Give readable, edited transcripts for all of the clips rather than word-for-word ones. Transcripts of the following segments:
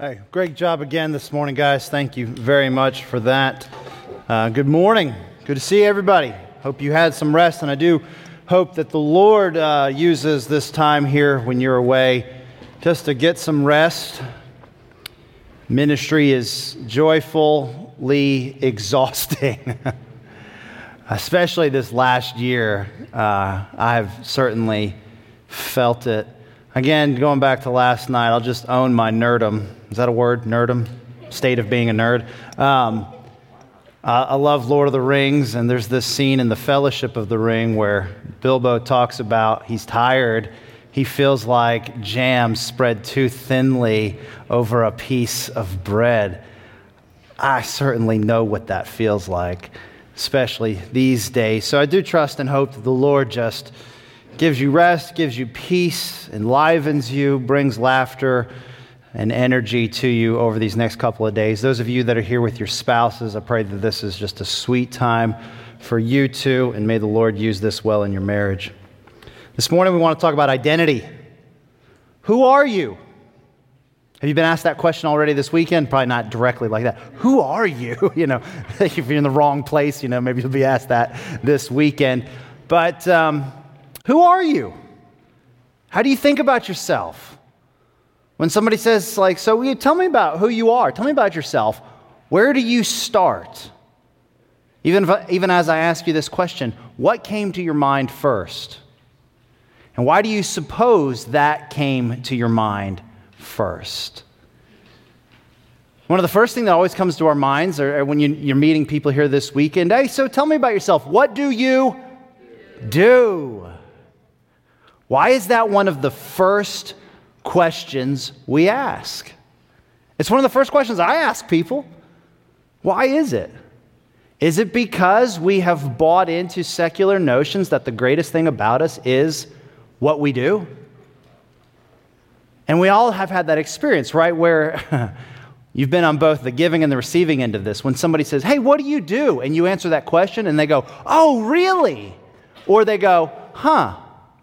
Hey, great job again this morning, guys. Thank you very much for that. Good morning. Good to see everybody. Hope you had some rest, and I do hope that the Lord uses this time here when you're away just to get some rest. Ministry is joyfully exhausting, especially this last year. I've certainly felt it. Again, going back to last night, I'll just own my nerdum. Is that a word? Nerdum? State of being a nerd. I love Lord of the Rings, and there's this scene in the Fellowship of the Ring where Bilbo talks about he's tired. He feels like jam spread too thinly over a piece of bread. I certainly know what that feels like, especially these days. So I do trust and hope that the Lord just gives you rest, gives you peace, enlivens you, brings laughter and energy to you over these next couple of days. Those of you that are here with your spouses, I pray that this is just a sweet time for you two, and may the Lord use this well in your marriage. This morning we want to talk about identity. Who are you? Have you been asked that question already this weekend? Probably not directly like that. Who are you? You know, if you're in the wrong place, maybe you'll be asked that this weekend. But who are you? How do you think about yourself? When somebody says, so tell me about who you are. Tell me about yourself. Where do you start? Even as I ask you this question, what came to your mind first? And why do you suppose that came to your mind first? One of the first things that always comes to our minds are when you're meeting people here this weekend. Hey, so tell me about yourself. What do you do? Why is that one of the first questions we ask? It's one of the first questions I ask people. Why is it? Is it because we have bought into secular notions that the greatest thing about us is what we do? And we all have had that experience, right? Where you've been on both the giving and the receiving end of this. When somebody says, hey, what do you do? And you answer that question and they go, oh, really? Or they go, huh?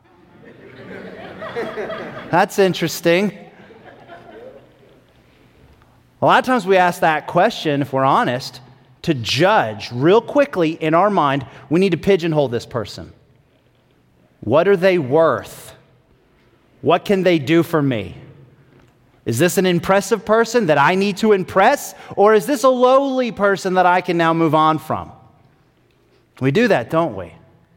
That's interesting. A lot of times we ask that question, if we're honest, to judge real quickly in our mind. We need to pigeonhole this person. What are they worth? What can they do for me? Is this an impressive person that I need to impress? Or is this a lowly person that I can now move on from? We do that, don't we?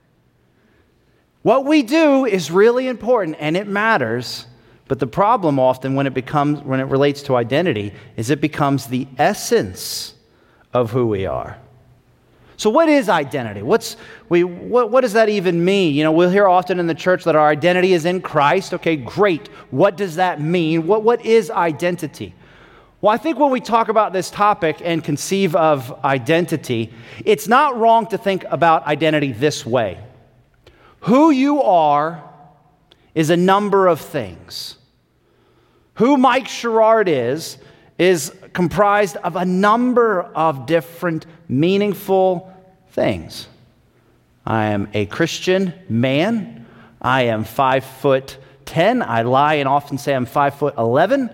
What we do is really important and it matters, but the problem often when it relates to identity is it becomes the essence of who we are. So what is identity? What does that even mean? We'll hear often in the church that our identity is in Christ. Okay, great. What does that mean? What is identity? Well, I think when we talk about this topic and conceive of identity, it's not wrong to think about identity this way. Who you are is a number of things. Who Mike Sherrard is comprised of a number of different meaningful things. I am a Christian man. I am 5'10". I lie and often say I'm 5'11".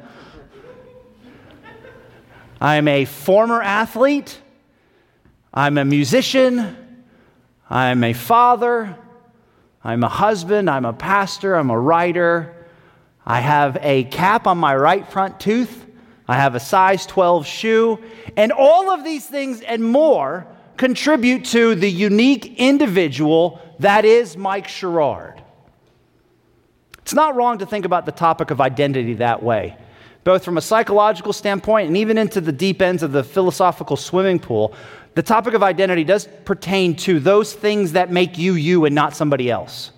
I am a former athlete. I'm a musician. I'm a father. I'm a husband, I'm a pastor, I'm a writer. I have a cap on my right front tooth. I have a size 12 shoe. And all of these things and more contribute to the unique individual that is Mike Sherrard. It's not wrong to think about the topic of identity that way, both from a psychological standpoint and even into the deep ends of the philosophical swimming pool. The topic of identity does pertain to those things that make you you and not somebody else.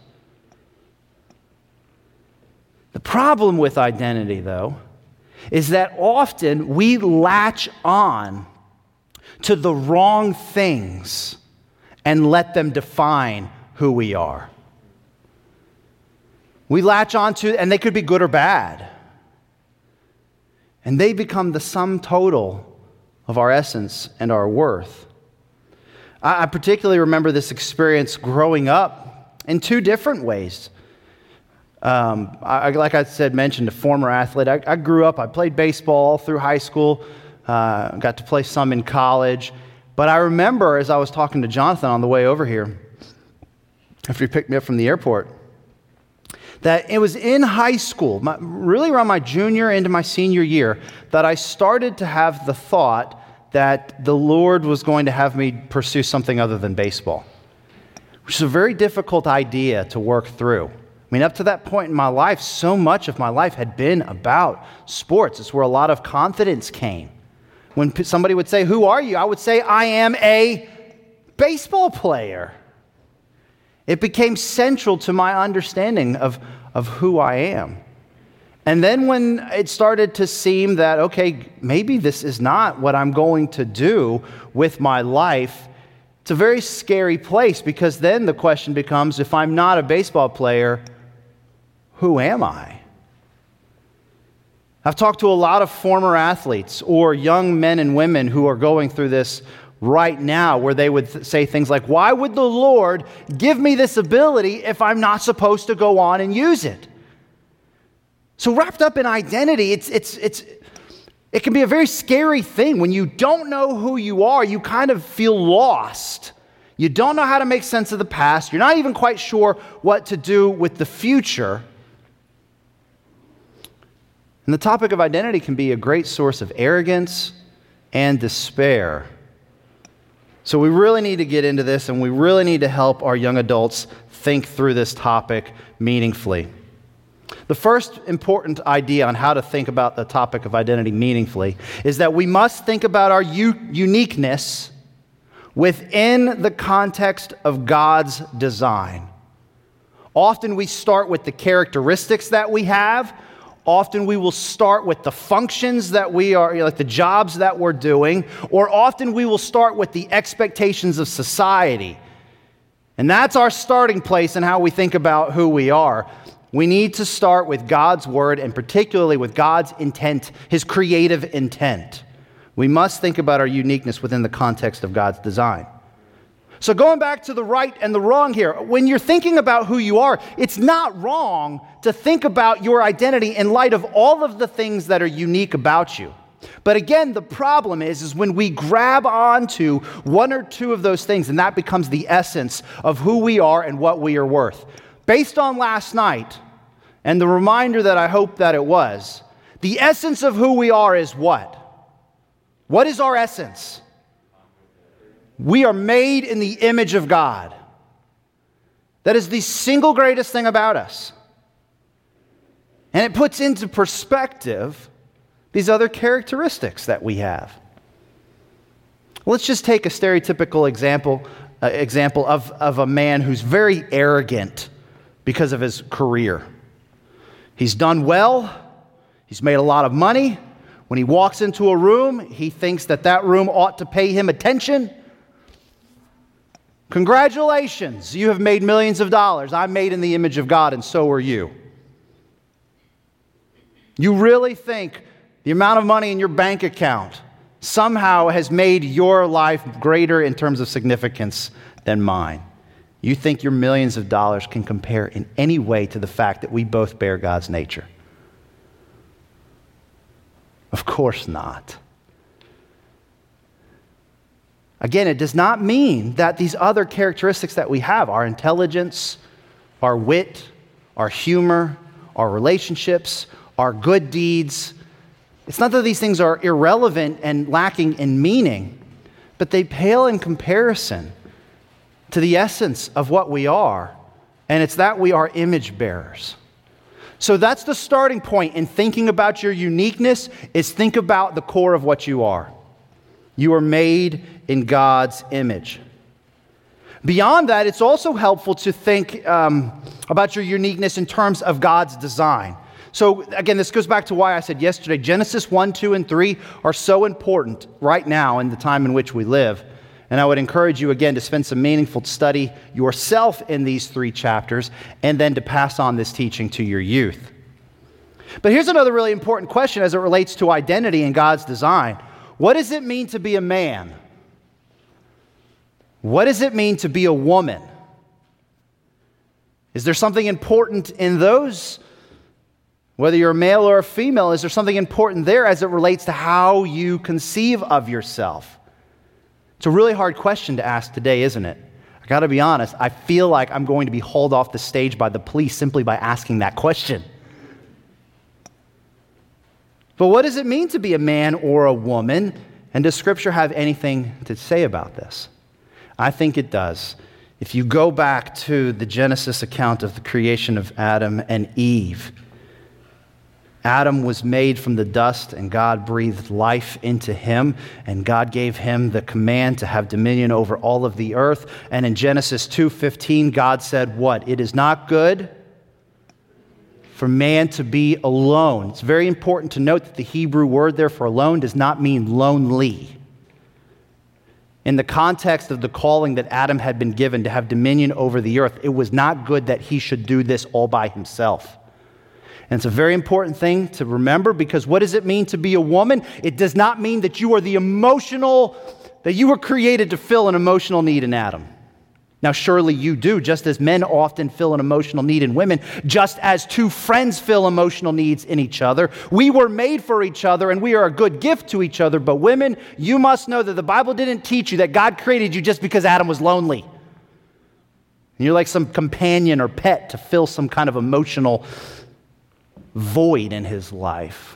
The problem with identity, though, is that often we latch on to the wrong things and let them define who we are. We latch on to, and they could be good or bad, and they become the sum total of our essence and our worth. I particularly remember this experience growing up in two different ways. Like I said, mentioned a former athlete. I grew up, I played baseball all through high school, got to play some in college. But I remember as I was talking to Jonathan on the way over here, after he picked me up from the airport, that it was in high school, really around my junior into my senior year, that I started to have the thought that the Lord was going to have me pursue something other than baseball, which is a very difficult idea to work through. I mean, up to that point in my life, so much of my life had been about sports. It's where a lot of confidence came. When somebody would say, "Who are you?" I would say, "I am a baseball player." It became central to my understanding of who I am. And then when it started to seem that, okay, maybe this is not what I'm going to do with my life, it's a very scary place, because then the question becomes, if I'm not a baseball player, who am I? I've talked to a lot of former athletes or young men and women who are going through this right now, where they would say things like, why would the Lord give me this ability if I'm not supposed to go on and use it? So wrapped up in identity, it can be a very scary thing. When you don't know who you are, you kind of feel lost. You don't know how to make sense of the past. You're not even quite sure what to do with the future. And the topic of identity can be a great source of arrogance and despair. So we really need to get into this, and we really need to help our young adults think through this topic meaningfully. The first important idea on how to think about the topic of identity meaningfully is that we must think about our uniqueness within the context of God's design. Often we start with the characteristics that we have. Often we will start with the functions that we are, like the jobs that we're doing, or often we will start with the expectations of society. And that's our starting place in how we think about who we are. We need to start with God's word, and particularly with God's intent, his creative intent. We must think about our uniqueness within the context of God's design. So going back to the right and the wrong here, when you're thinking about who you are, it's not wrong to think about your identity in light of all of the things that are unique about you. But again, the problem is when we grab onto one or two of those things, and that becomes the essence of who we are and what we are worth. Based on last night, and the reminder that I hope that it was, the essence of who we are is what? What is our essence? We are made in the image of God. That is the single greatest thing about us. And it puts into perspective these other characteristics that we have. Let's just take a stereotypical example of a man who's very arrogant because of his career. He's done well. He's made a lot of money. When he walks into a room, he thinks that room ought to pay him attention. Congratulations, you have made millions of dollars. I'm made in the image of God, and so are you. You really think the amount of money in your bank account somehow has made your life greater in terms of significance than mine? You think your millions of dollars can compare in any way to the fact that we both bear God's nature? Of course not. Again, it does not mean that these other characteristics that we have, our intelligence, our wit, our humor, our relationships, our good deeds, it's not that these things are irrelevant and lacking in meaning, but they pale in comparison to the essence of what we are, and it's that we are image bearers. So that's the starting point in thinking about your uniqueness, is think about the core of what you are. You are made in God's image. Beyond that, it's also helpful to think about your uniqueness in terms of God's design. So again, this goes back to why I said yesterday, Genesis 1, 2, and 3 are so important right now in the time in which we live. And I would encourage you again to spend some meaningful study yourself in these 3 chapters, and then to pass on this teaching to your youth. But here's another really important question as it relates to identity in God's design. What does it mean to be a man? What does it mean to be a woman? Is there something important in those? Whether you're a male or a female, is there something important there as it relates to how you conceive of yourself? It's a really hard question to ask today, isn't it? I got to be honest, I feel like I'm going to be hauled off the stage by the police simply by asking that question. But what does it mean to be a man or a woman? And does Scripture have anything to say about this? I think it does. If you go back to the Genesis account of the creation of Adam and Eve, Adam was made from the dust, and God breathed life into him, and God gave him the command to have dominion over all of the earth. And in Genesis 2:15, God said, what? It is not good for man to be alone. It's very important to note that the Hebrew word there for alone does not mean lonely. In the context of the calling that Adam had been given to have dominion over the earth, it was not good that he should do this all by himself. And it's a very important thing to remember, because what does it mean to be a woman? It does not mean that you are that you were created to fill an emotional need in Adam. Now, surely you do, just as men often fill an emotional need in women, just as two friends fill emotional needs in each other. We were made for each other, and we are a good gift to each other. But women, you must know that the Bible didn't teach you that God created you just because Adam was lonely. And you're like some companion or pet to fill some kind of emotional void in his life.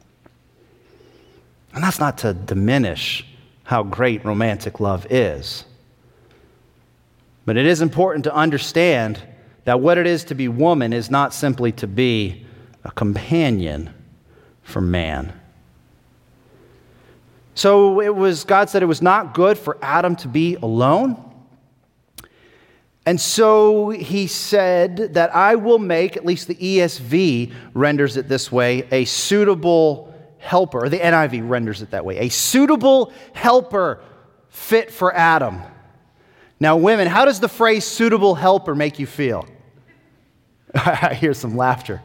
And that's not to diminish how great romantic love is. But it is important to understand that what it is to be woman is not simply to be a companion for man. So God said it was not good for Adam to be alone. And so he said that I will make, at least the ESV renders it this way, a suitable helper, or the NIV renders it that way, a suitable helper fit for Adam. Now, women, how does the phrase suitable helper make you feel? I hear some laughter.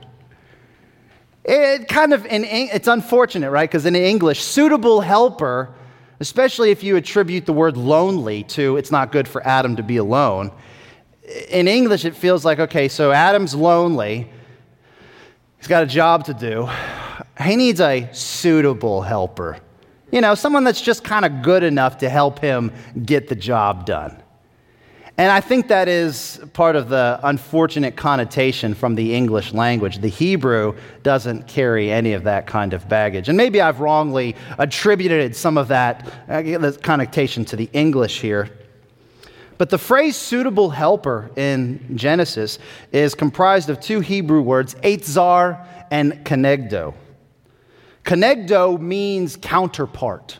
It's unfortunate, right? Because in English, suitable helper, especially if you attribute the word lonely to it's not good for Adam to be alone, in English, it feels like, okay, so Adam's lonely. He's got a job to do. He needs a suitable helper. Someone that's just kind of good enough to help him get the job done. And I think that is part of the unfortunate connotation from the English language. The Hebrew doesn't carry any of that kind of baggage. And maybe I've wrongly attributed some of that connotation to the English here. But the phrase suitable helper in Genesis is comprised of two Hebrew words, eitzar and kenegdo. Kenegdo means counterpart,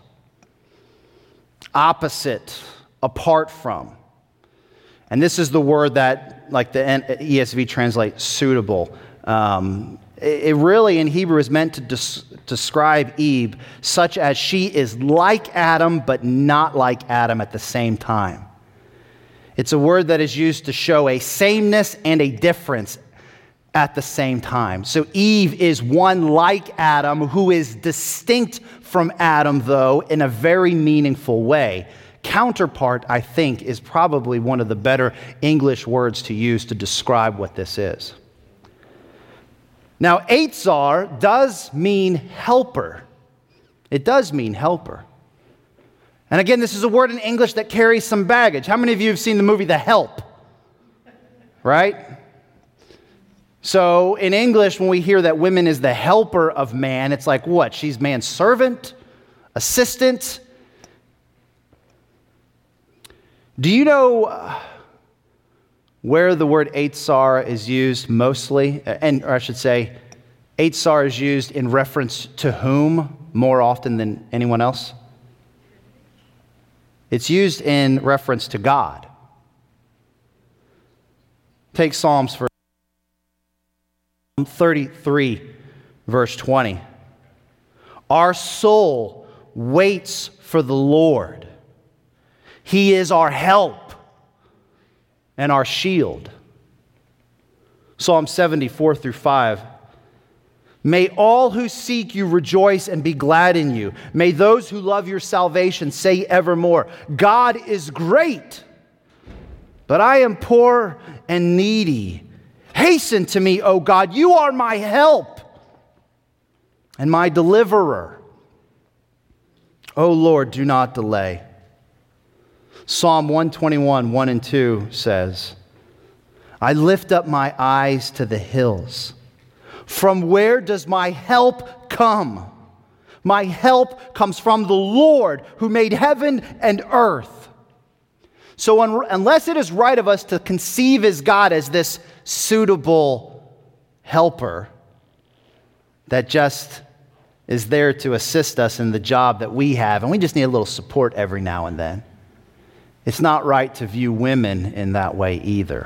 opposite, apart from. And this is the word that, like the ESV translates suitable. It really in Hebrew is meant to describe Eve such as she is like Adam but not like Adam at the same time. It's a word that is used to show a sameness and a difference at the same time. So Eve is one like Adam who is distinct from Adam, though, in a very meaningful way. Counterpart, I think, is probably one of the better English words to use to describe what this is. Now, eitzar does mean helper. It does mean helper. And again, this is a word in English that carries some baggage. How many of you have seen the movie The Help? Right? So in English, when we hear that women is the helper of man, it's like what? She's man's servant, assistant. Do you know where the word eitzar is used mostly? Or I should say, eitzar is used in reference to whom more often than anyone else? It's used in reference to God. Take Psalms for 33, verse 20. Our soul waits for the Lord. He is our help and our shield. Psalm 74 through 5. May all who seek you rejoice and be glad in you. May those who love your salvation say evermore, God is great, but I am poor and needy. Hasten to me, O God. You are my help and my deliverer. O Lord, do not delay. Psalm 121, 1 and 2 says, I lift up my eyes to the hills. From where does my help come? My help comes from the Lord who made heaven and earth. So unless it is right of us to conceive as God as this suitable helper that just is there to assist us in the job that we have, and we just need a little support every now and then, it's not right to view women in that way either.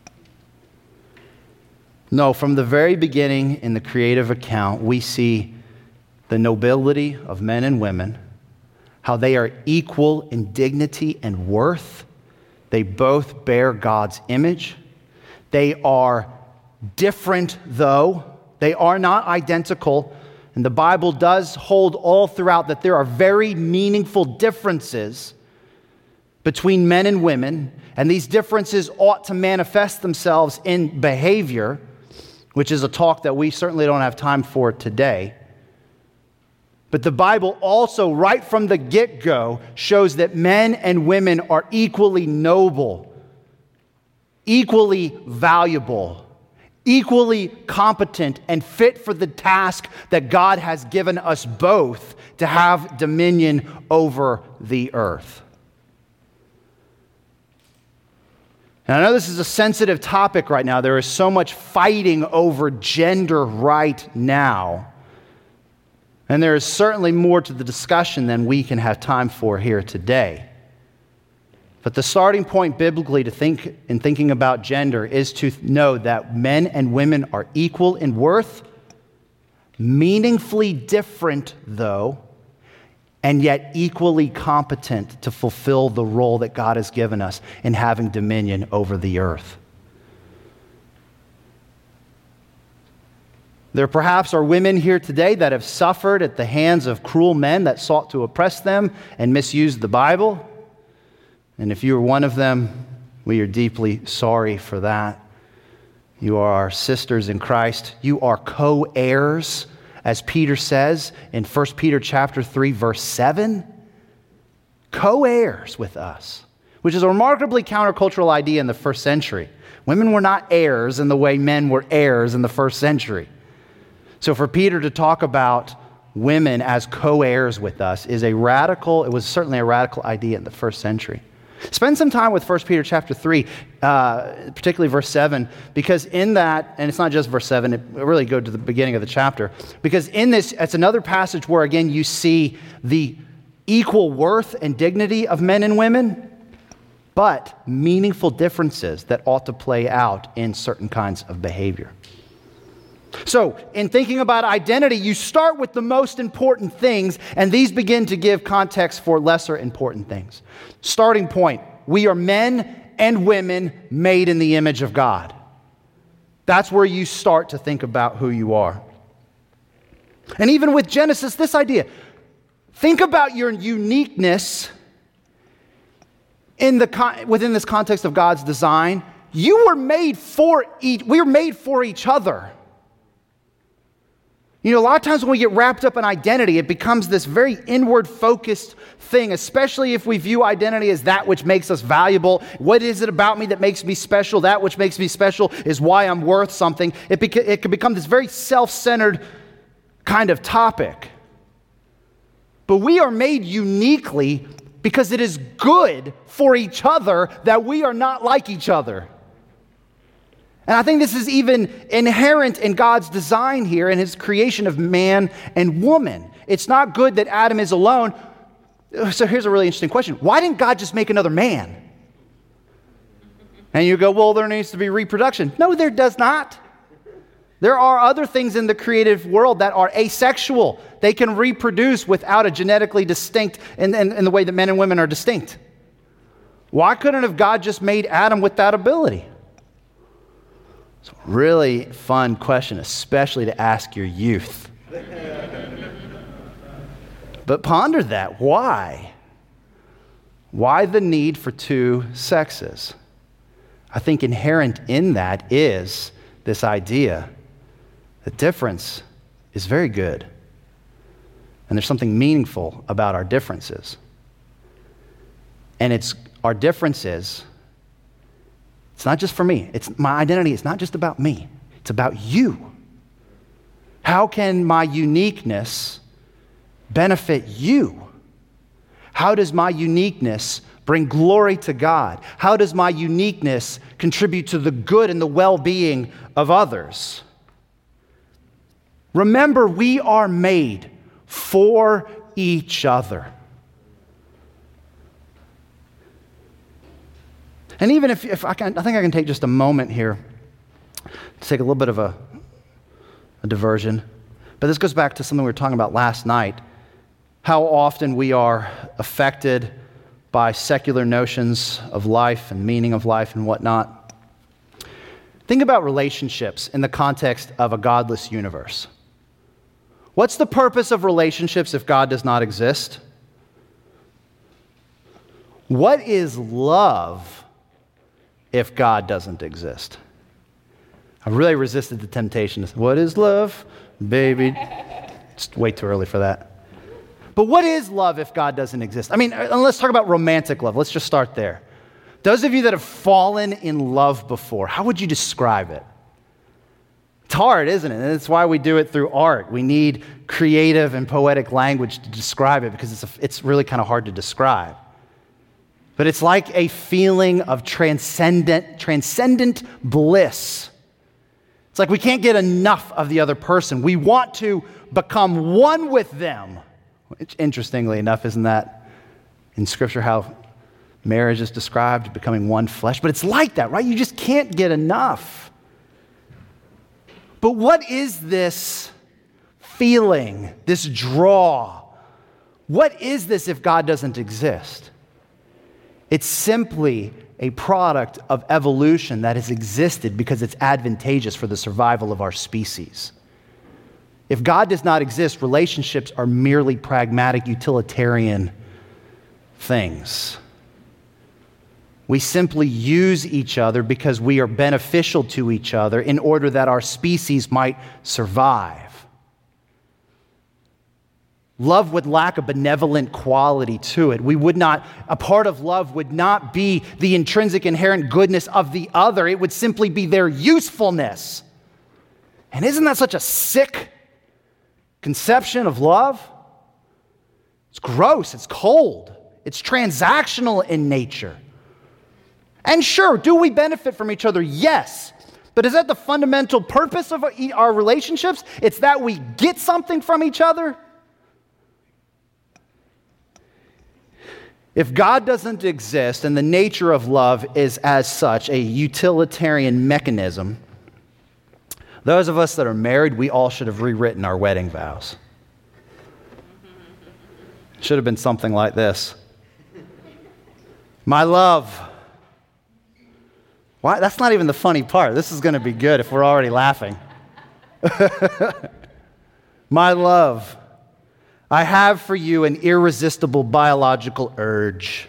No, from the very beginning in the creative account, we see the nobility of men and women, how they are equal in dignity and worth. They both bear God's image. They are different, though. They are not identical. And the Bible does hold all throughout that there are very meaningful differences between men and women, and these differences ought to manifest themselves in behavior, which is a talk that we certainly don't have time for today. But the Bible also, right from the get-go, shows that men and women are equally noble, equally valuable, equally competent, and fit for the task that God has given us both to have dominion over the earth. And I know this is a sensitive topic right now. There is so much fighting over gender right now. And there is certainly more to the discussion than we can have time for here today. But the starting point biblically to think in thinking about gender is to know that men and women are equal in worth, meaningfully different though, and yet equally competent to fulfill the role that God has given us in having dominion over the earth. There perhaps are women here today that have suffered at the hands of cruel men that sought to oppress them and misused the Bible. And if you are one of them, we are deeply sorry for that. You are our sisters in Christ. You are co-heirs, as Peter says in 1 Peter chapter 3, verse 7. Co-heirs with us, which is a remarkably countercultural idea in the first century. Women were not heirs in the way men were heirs in the first century. So for Peter to talk about women as co-heirs with us it was certainly a radical idea in the first century. Spend some time with 1 Peter chapter 3, particularly verse 7, because in that, and it's not just verse 7, it really goes to the beginning of the chapter, because in this, it's another passage where, again, you see the equal worth and dignity of men and women, but meaningful differences that ought to play out in certain kinds of behavior. So, in thinking about identity, you start with the most important things, and these begin to give context for lesser important things. Starting point, we are men and women made in the image of God. That's where you start to think about who you are. And even with Genesis, this idea, think about your uniqueness within this context of God's design. We were made for each other. You know, a lot of times when we get wrapped up in identity, it becomes this very inward-focused thing, especially if we view identity as that which makes us valuable. What is it about me that makes me special? That which makes me special is why I'm worth something. It can become this very self-centered kind of topic. But we are made uniquely because it is good for each other that we are not like each other. And I think this is even inherent in God's design here in his creation of man and woman. It's not good that Adam is alone. So here's a really interesting question. Why didn't God just make another man? And you go, well, there needs to be reproduction. No, there does not. There are other things in the creative world that are asexual. They can reproduce without a genetically distinct, in the way that men and women are distinct. Why couldn't have God just made Adam with that ability? It's a really fun question, especially to ask your youth. But ponder that. Why? Why the need for two sexes? I think inherent in that is this idea that difference is very good. And there's something meaningful about our differences. And it's our differences, it's not just for me. It's my identity. It's not just about me. It's about you. How can my uniqueness benefit you? How does my uniqueness bring glory to God? How does my uniqueness contribute to the good and the well-being of others? Remember, we are made for each other. And even if I think I can take just a moment here to take a little bit of a diversion. But this goes back to something we were talking about last night, how often we are affected by secular notions of life and meaning of life and whatnot. Think about relationships in the context of a godless universe. What's the purpose of relationships if God does not exist? What is love if God doesn't exist? I really resisted the temptation to say, what is love, baby? It's way too early for that. But what is love if God doesn't exist? I mean, let's talk about romantic love. Let's just start there. Those of you that have fallen in love before, how would you describe it? It's hard, isn't it? And that's why we do it through art. We need creative and poetic language to describe it because it's really kind of hard to describe. But it's like a feeling of transcendent bliss. It's like we can't get enough of the other person. We want to become one with them. Which, interestingly enough, isn't that in Scripture how marriage is described, becoming one flesh? But it's like that, right? You just can't get enough. But what is this feeling, this draw? What is this if God doesn't exist? It's simply a product of evolution that has existed because it's advantageous for the survival of our species. If God does not exist, relationships are merely pragmatic, utilitarian things. We simply use each other because we are beneficial to each other in order that our species might survive. Love would lack a benevolent quality to it. A part of love would not be the intrinsic inherent goodness of the other. It would simply be their usefulness. And isn't that such a sick conception of love? It's gross, it's cold, it's transactional in nature. And sure, do we benefit from each other? Yes. But is that the fundamental purpose of our relationships? It's that we get something from each other? If God doesn't exist and the nature of love is as such a utilitarian mechanism, those of us that are married, we all should have rewritten our wedding vows. It should have been something like this. My love. Why? That's not even the funny part. This is going to be good if we're already laughing. My love. I have for you an irresistible biological urge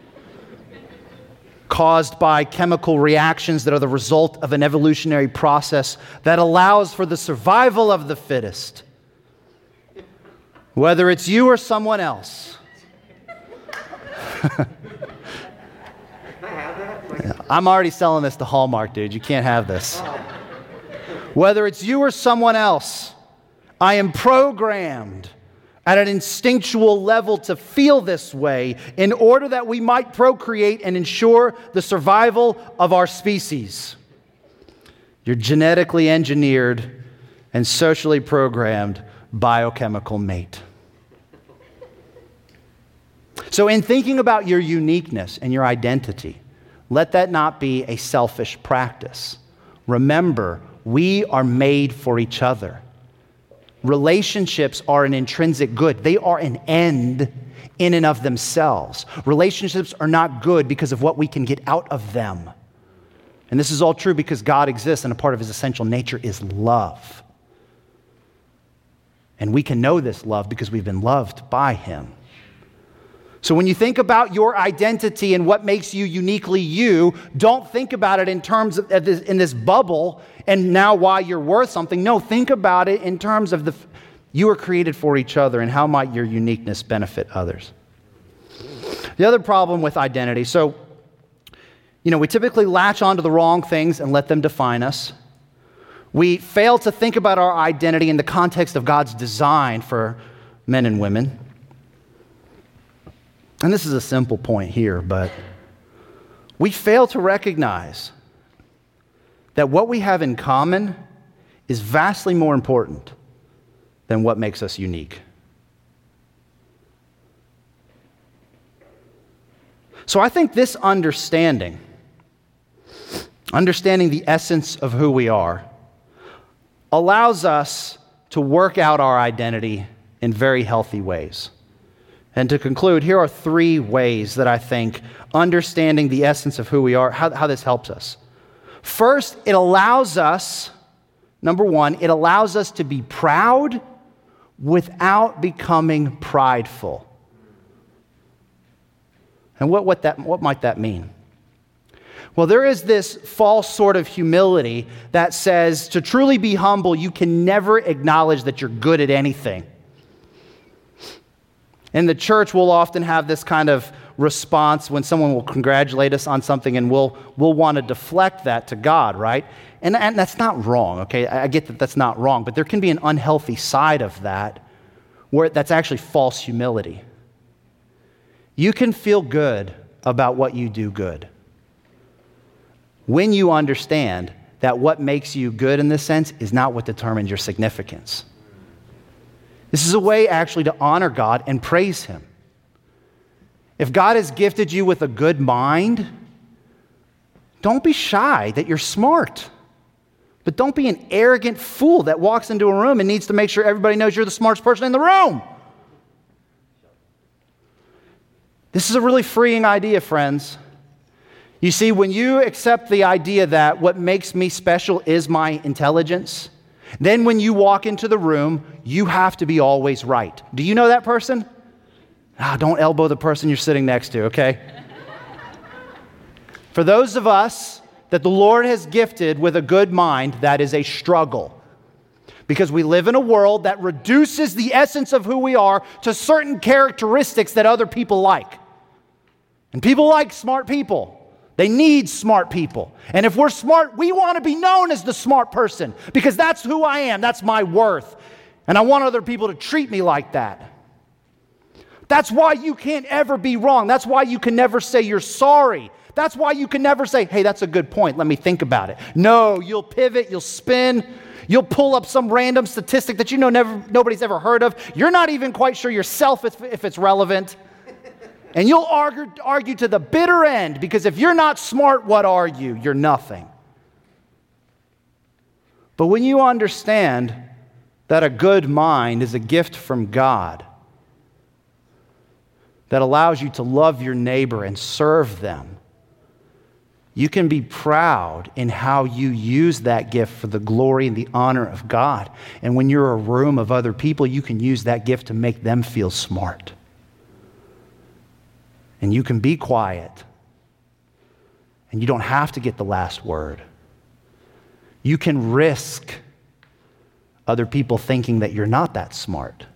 caused by chemical reactions that are the result of an evolutionary process that allows for the survival of the fittest. Whether it's you or someone else. I'm already selling this to Hallmark, dude. You can't have this. Whether it's you or someone else, I am programmed at an instinctual level to feel this way in order that we might procreate and ensure the survival of our species. You're genetically engineered and socially programmed biochemical mate. So in thinking about your uniqueness and your identity, let that not be a selfish practice. Remember, we are made for each other. Relationships are an intrinsic good. They are an end in and of themselves. Relationships are not good because of what we can get out of them. And this is all true because God exists and a part of his essential nature is love. And we can know this love because we've been loved by him. So when you think about your identity and what makes you uniquely you, don't think about it in terms of in this bubble and now why you're worth something. No, think about it in terms of you were created for each other and how might your uniqueness benefit others. The other problem with identity, so, we typically latch onto the wrong things and let them define us. We fail to think about our identity in the context of God's design for men and women. And this is a simple point here, but we fail to recognize that what we have in common is vastly more important than what makes us unique. So I think this understanding the essence of who we are, allows us to work out our identity in very healthy ways. And to conclude, here are 3 ways that I think understanding the essence of who we are, how this helps us. First, it allows us, number 1, it allows us to be proud without becoming prideful. And what might that mean? Well, there is this false sort of humility that says to truly be humble, you can never acknowledge that you're good at anything. In the church, we'll often have this kind of response when someone will congratulate us on something, and we'll want to deflect that to God, right? And that's not wrong, okay? I get that that's not wrong, but there can be an unhealthy side of that where that's actually false humility. You can feel good about what you do good when you understand that what makes you good in this sense is not what determines your significance. This is a way actually to honor God and praise Him. If God has gifted you with a good mind, don't be shy that you're smart. But don't be an arrogant fool that walks into a room and needs to make sure everybody knows you're the smartest person in the room. This is a really freeing idea, friends. You see, when you accept the idea that what makes me special is my intelligence, then when you walk into the room, you have to be always right. Do you know that person? Don't elbow the person you're sitting next to, okay? For those of us that the Lord has gifted with a good mind, that is a struggle. Because we live in a world that reduces the essence of who we are to certain characteristics that other people like. And people like smart people. They need smart people. And if we're smart, we want to be known as the smart person because that's who I am. That's my worth. And I want other people to treat me like that. That's why you can't ever be wrong. That's why you can never say you're sorry. That's why you can never say, hey, that's a good point. Let me think about it. No, you'll pivot, you'll spin, you'll pull up some random statistic that nobody's ever heard of. You're not even quite sure yourself if it's relevant. And you'll argue to the bitter end because if you're not smart, what are you? You're nothing. But when you understand that a good mind is a gift from God that allows you to love your neighbor and serve them, you can be proud in how you use that gift for the glory and the honor of God. And when you're a room of other people, you can use that gift to make them feel smart. And you can be quiet. And you don't have to get the last word. You can risk other people thinking that you're not that smart.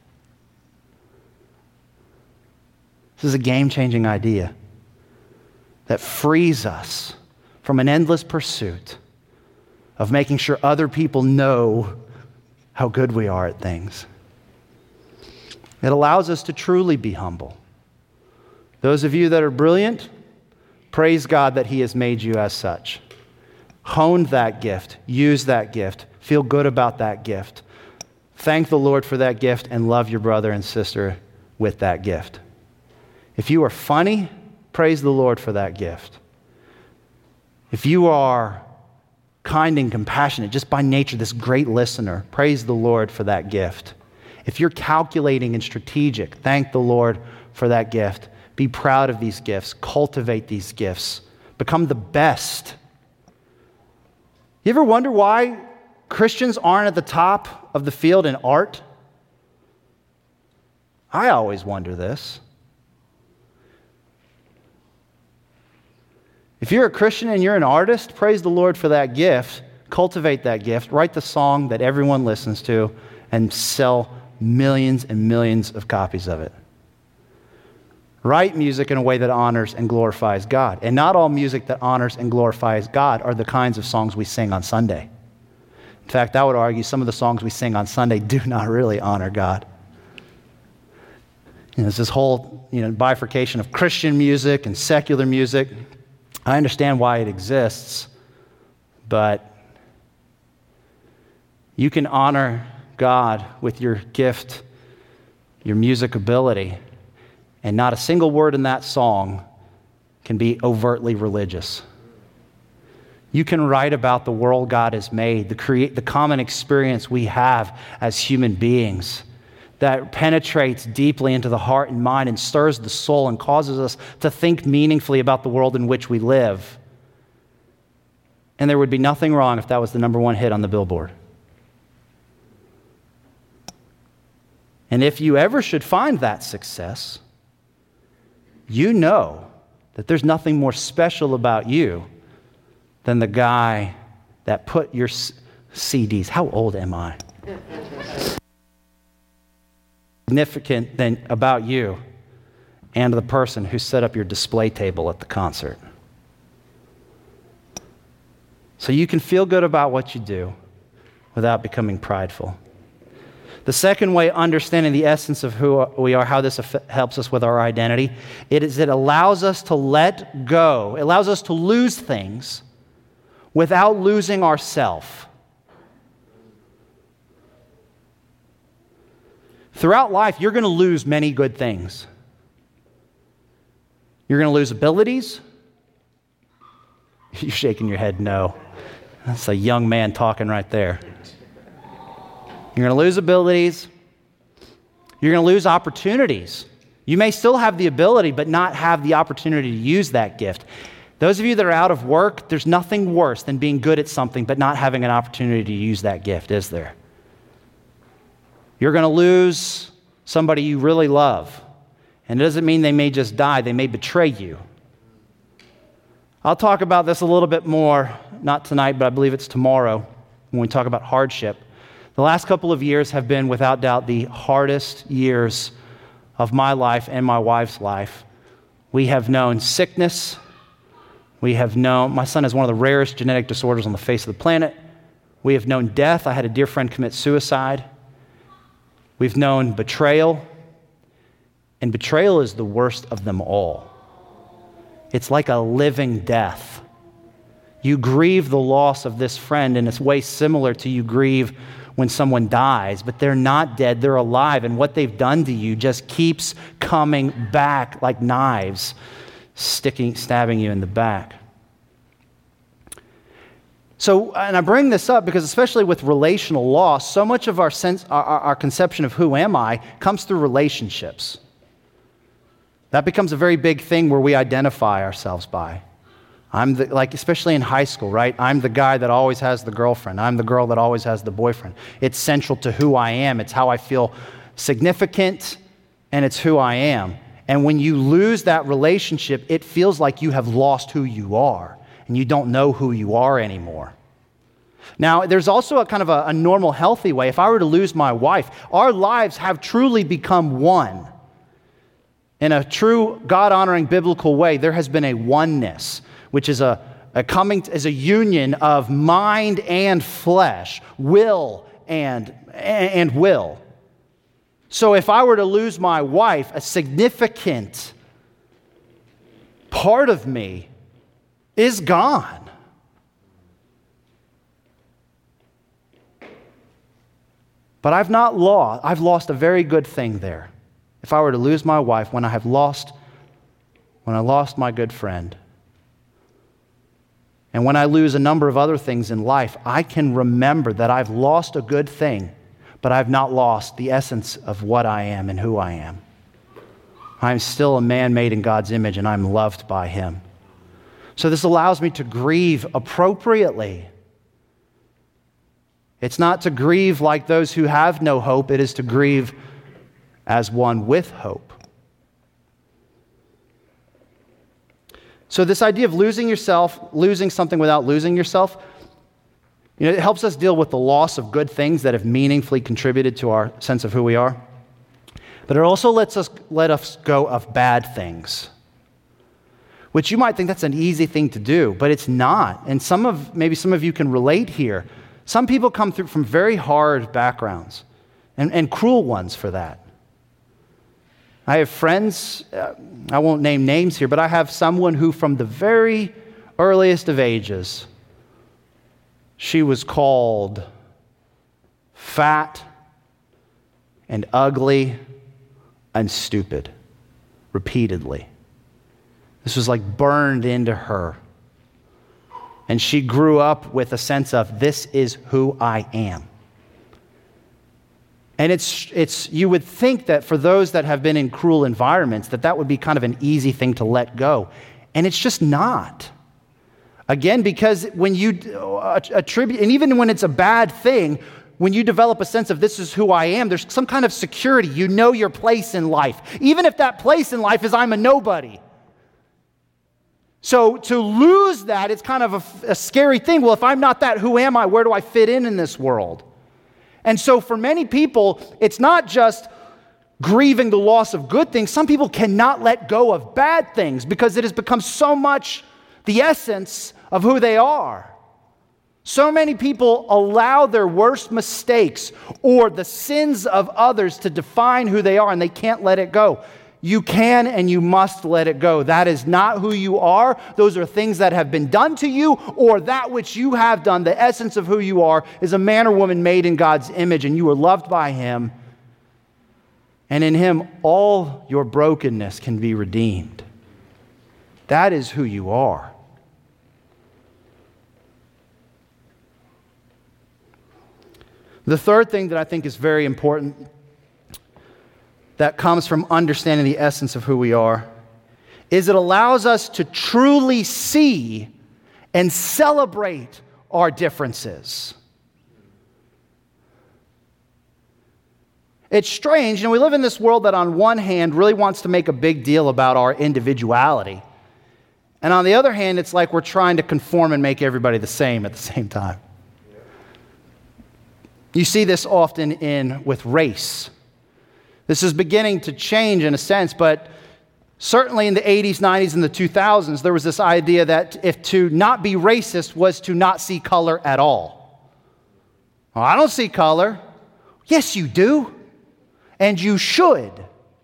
This is a game-changing idea that frees us from an endless pursuit of making sure other people know how good we are at things. It allows us to truly be humble. Those of you that are brilliant, praise God that He has made you as such. Hone that gift. Use that gift. Feel good about that gift. Thank the Lord for that gift and love your brother and sister with that gift. If you are funny, praise the Lord for that gift. If you are kind and compassionate, just by nature, this great listener, praise the Lord for that gift. If you're calculating and strategic, thank the Lord for that gift. Be proud of these gifts. Cultivate these gifts. Become the best. You ever wonder why Christians aren't at the top of the field in art? I always wonder this. If you're a Christian and you're an artist, praise the Lord for that gift. Cultivate that gift. Write the song that everyone listens to and sell millions and millions of copies of it. Write music in a way that honors and glorifies God. And not all music that honors and glorifies God are the kinds of songs we sing on Sunday. In fact, I would argue some of the songs we sing on Sunday do not really honor God. There's this whole bifurcation of Christian music and secular music. I understand why it exists, but you can honor God with your gift, your music ability, and not a single word in that song can be overtly religious. You can write about the world God has made, the common experience we have as human beings that penetrates deeply into the heart and mind and stirs the soul and causes us to think meaningfully about the world in which we live. And there would be nothing wrong if that was the number one hit on the Billboard. And if you ever should find that success, you know that there's nothing more special about you than the guy that put your CDs. How old am I? Significant than about you and the person who set up your display table at the concert. So you can feel good about what you do without becoming prideful. The second way, understanding the essence of who we are, how this helps us with our identity, it allows us to let go. It allows us to lose things without losing ourself. Throughout life, you're going to lose many good things. You're going to lose abilities. You're shaking your head no. That's a young man talking right there. You're going to lose abilities. You're going to lose opportunities. You may still have the ability, but not have the opportunity to use that gift. Those of you that are out of work, there's nothing worse than being good at something, but not having an opportunity to use that gift, is there? You're going to lose somebody you really love. And it doesn't mean they may just die, they may betray you. I'll talk about this a little bit more, not tonight, but I believe it's tomorrow when we talk about hardship. The last couple of years have been, without doubt, the hardest years of my life and my wife's life. We have known sickness. My son has one of the rarest genetic disorders on the face of the planet. We have known death. I had a dear friend commit suicide. We've known betrayal. And betrayal is the worst of them all. It's like a living death. You grieve the loss of this friend in a way similar to you grieve when someone dies, but they're not dead, they're alive, and what they've done to you just keeps coming back like knives, stabbing you in the back. So, and I bring this up because especially with relational loss, so much of our conception of who am I comes through relationships. That becomes a very big thing where we identify ourselves by. Especially in high school, right? I'm the guy that always has the girlfriend. I'm the girl that always has the boyfriend. It's central to who I am. It's how I feel significant, and it's who I am. And when you lose that relationship, it feels like you have lost who you are, and you don't know who you are anymore. Now, there's also a kind of a normal, healthy way. If I were to lose my wife, our lives have truly become one. In a true God-honoring biblical way, there has been a oneness, which is a union of mind and flesh, will and will. So if I were to lose my wife, a significant part of me is gone. But I've lost a very good thing there. If I were to lose my wife, when I lost my good friend, and when I lose a number of other things in life, I can remember that I've lost a good thing, but I've not lost the essence of what I am and who I am. I'm still a man made in God's image, and I'm loved by Him. So this allows me to grieve appropriately. It's not to grieve like those who have no hope. It is to grieve as one with hope. So this idea of losing yourself, losing something without losing yourself, it helps us deal with the loss of good things that have meaningfully contributed to our sense of who we are. But it also let us go of bad things, which you might think that's an easy thing to do, but it's not. And maybe some of you can relate here. Some people come through from very hard backgrounds and cruel ones for that. I have friends, I won't name names here, but I have someone who from the very earliest of ages, she was called fat and ugly and stupid repeatedly. This was like burned into her. And she grew up with a sense of, this is who I am. And it's you would think that for those that have been in cruel environments, that would be kind of an easy thing to let go. And it's just not. Again, because when you attribute, and even when it's a bad thing, when you develop a sense of this is who I am, there's some kind of security. You know your place in life. Even if that place in life is I'm a nobody. So to lose that, it's kind of a scary thing. Well, if I'm not that, who am I? Where do I fit in this world? And so for many people, it's not just grieving the loss of good things. Some people cannot let go of bad things because it has become so much the essence of who they are. So many people allow their worst mistakes or the sins of others to define who they are, and they can't let it go. You can and you must let it go. That is not who you are. Those are things that have been done to you, or that which you have done. The essence of who you are is a man or woman made in God's image, and you are loved by Him. And in Him, all your brokenness can be redeemed. That is who you are. The third thing that I think is very important that comes from understanding the essence of who we are is it allows us to truly see and celebrate our differences. It's strange, we live in this world that on one hand really wants to make a big deal about our individuality. And on the other hand, it's like we're trying to conform and make everybody the same at the same time. You see this often with race. This is beginning to change in a sense, but certainly in the 80s, 90s, and the 2000s, there was this idea that if to not be racist was to not see color at all. Well, I don't see color. Yes, you do. And you should.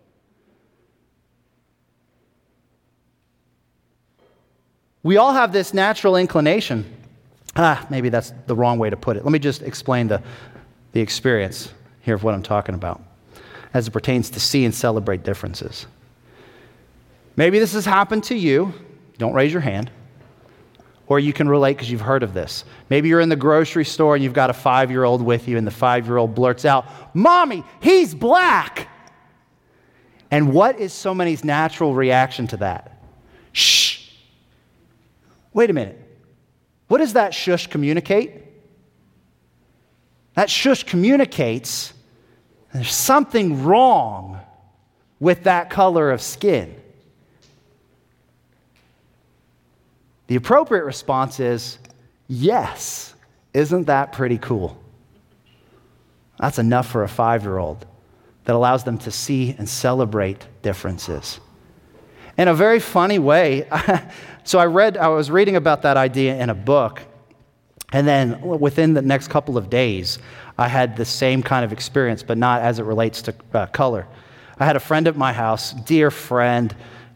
We all have this natural inclination. Maybe that's the wrong way to put it. Let me just explain the experience here of what I'm talking about as it pertains to see and celebrate differences. Maybe this has happened to you. Don't raise your hand. Or you can relate because you've heard of this. Maybe you're in the grocery store and you've got a 5-year-old with you, and the 5-year-old blurts out, "Mommy, he's black!" And what is somebody's natural reaction to that? Shh. Wait a minute. What does that shush communicate? That shush communicates there's something wrong with that color of skin. The appropriate response is, yes, isn't that pretty cool? That's enough for a 5-year-old that allows them to see and celebrate differences. In a very funny way, I was reading about that idea in a book, and then within the next couple of days, I had the same kind of experience, but not as it relates to color. I had a friend at my house, dear friend,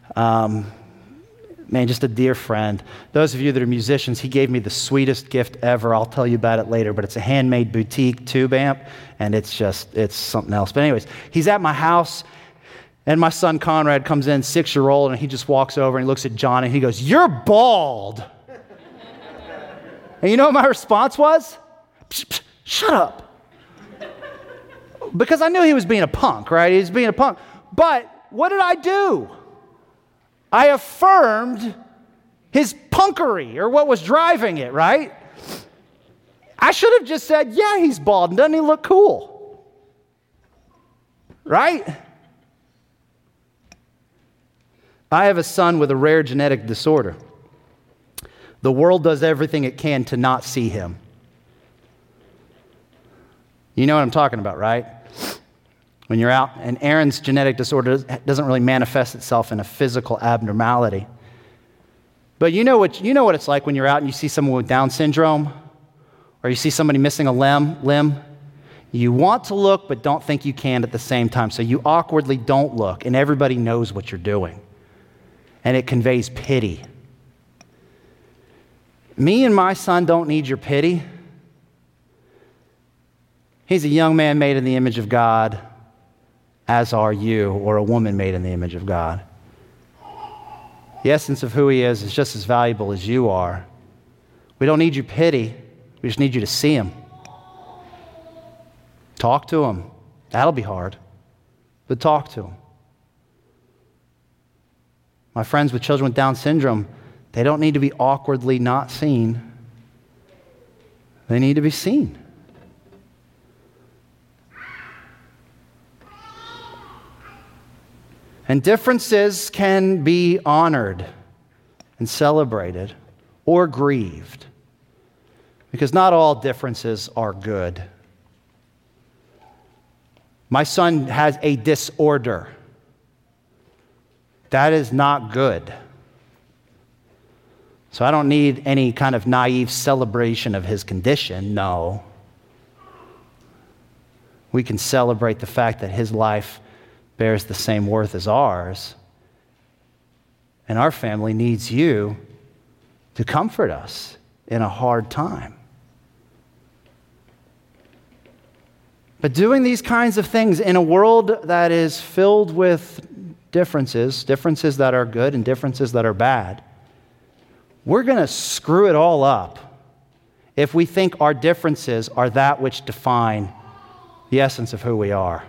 just a dear friend. Those of you that are musicians, he gave me the sweetest gift ever. I'll tell you about it later, but it's a handmade boutique tube amp, and it's something else. But anyways, he's at my house, and my son Conrad comes in, 6-year-old, and he just walks over and he looks at John, and he goes, "You're bald." And you know what my response was? Psh, psh, shut up. Because I knew he was being a punk, right? He was being a punk. But what did I do? I affirmed his punkery, or what was driving it, right? I should have just said, yeah, he's bald, and doesn't he look cool? Right? I have a son with a rare genetic disorder. The world does everything it can to not see him. You know what I'm talking about, right? When you're out, and Aaron's genetic disorder doesn't really manifest itself in a physical abnormality. But you know what it's like when you're out and you see someone with Down syndrome, or you see somebody missing a limb. You want to look, but don't think you can at the same time. So you awkwardly don't look, and everybody knows what you're doing. And it conveys pity. Me and my son don't need your pity. He's a young man made in the image of God, as are you, or a woman made in the image of God. The essence of who he is just as valuable as you are. We don't need your pity. We just need you to see him. Talk to him. That'll be hard, but talk to him. My friends with children with Down syndrome, they don't need to be awkwardly not seen. They need to be seen. And differences can be honored and celebrated or grieved, because not all differences are good. My son has a disorder. That is not good. So I don't need any kind of naive celebration of his condition, no. We can celebrate the fact that his life bears the same worth as ours. And our family needs you to comfort us in a hard time. But doing these kinds of things in a world that is filled with differences that are good and differences that are bad, we're going to screw it all up if we think our differences are that which define the essence of who we are.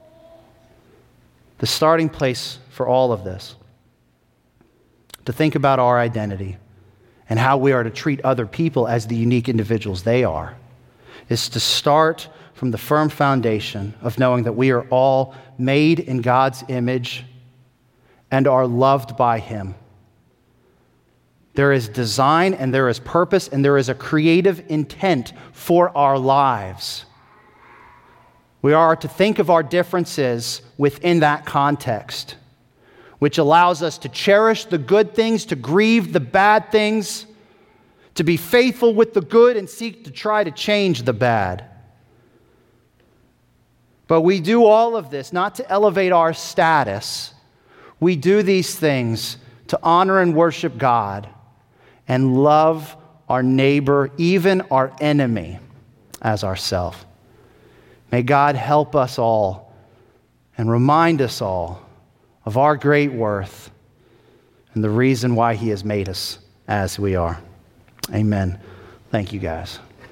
The starting place for all of this, to think about our identity and how we are to treat other people as the unique individuals they are, is to start from the firm foundation of knowing that we are all made in God's image and are loved by him. There is design and there is purpose and there is a creative intent for our lives. We are to think of our differences within that context, which allows us to cherish the good things, to grieve the bad things, to be faithful with the good and seek to try to change the bad. But we do all of this not to elevate our status. We do these things to honor and worship God and love our neighbor, even our enemy, as ourself. May God help us all and remind us all of our great worth and the reason why he has made us as we are. Amen. Thank you, guys.